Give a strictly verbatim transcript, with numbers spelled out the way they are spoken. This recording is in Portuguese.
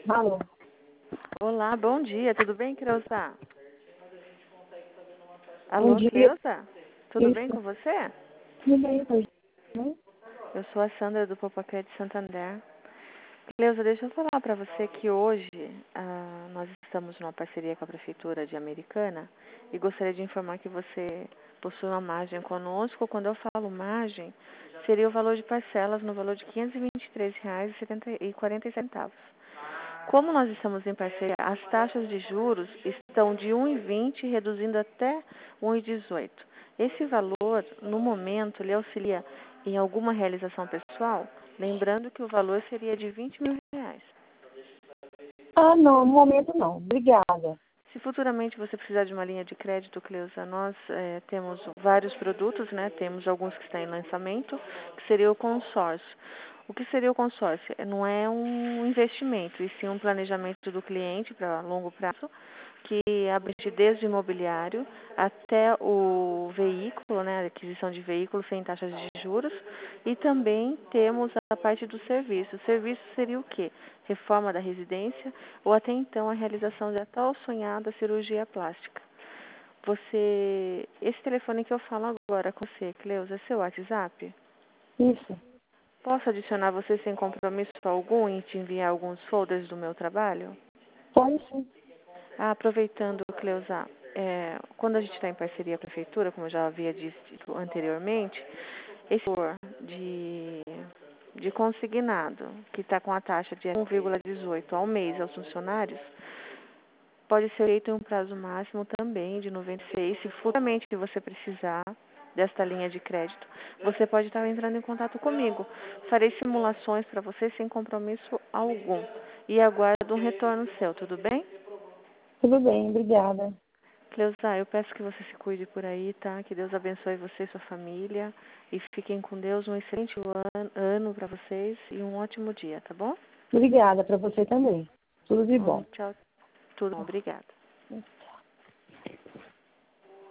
Alô. Olá, bom dia. Tudo bem, Creuza? Bom Alô, dia. Cleusa? Tudo bem Isso. com você? Tudo bem, pois não? Eu sou a Sandra do Popocé de Santander. Cleusa, deixa eu falar para você que hoje ah, nós estamos numa parceria com a Prefeitura de Americana e gostaria de informar que você possui uma margem conosco. Quando eu falo margem, seria o valor de parcelas no valor de quinhentos e vinte e três reais e quarenta centavos. Como nós estamos em parceria, as taxas de juros estão de um vírgula vinte, reduzindo até um vírgula dezoito. Esse valor, no momento, lhe auxilia em alguma realização pessoal, lembrando que o valor seria de vinte mil reais. Ah, não, no momento não. Obrigada. Se futuramente você precisar de uma linha de crédito, Cleusa, nós eh, temos vários produtos, né? Temos alguns que estão em lançamento, que seria o consórcio. O que seria o consórcio? Não é um investimento, e sim um planejamento do cliente para longo prazo, que abrange desde o imobiliário até o veículo, né, a aquisição de veículos sem taxas de juros, e também temos a parte do serviço. O serviço seria o quê? Reforma da residência ou até então a realização da tal sonhada cirurgia plástica. Você, esse telefone que eu falo agora com você, Cleusa, é seu WhatsApp? Isso. Posso adicionar você sem compromisso algum e te enviar alguns folders do meu trabalho? Pode sim. Ah, aproveitando, Cleusa, é, quando a gente está em parceria com a prefeitura, como eu já havia dito anteriormente, esse valor de, de consignado, que está com a taxa de um vírgula dezoito ao mês aos funcionários, pode ser feito em um prazo máximo também de noventa e seis. Se futuramente você precisar desta linha de crédito, você pode estar entrando em contato comigo. Farei simulações para você sem compromisso algum. E aguardo um retorno seu, tudo bem? Tudo bem, obrigada. Cleusa, eu peço que você se cuide por aí, tá? Que Deus abençoe você e sua família. E fiquem com Deus. Um excelente ano, ano para vocês e um ótimo dia, tá bom? Obrigada para você também. Tudo de Um bom. tchau. Tudo bom. Obrigada.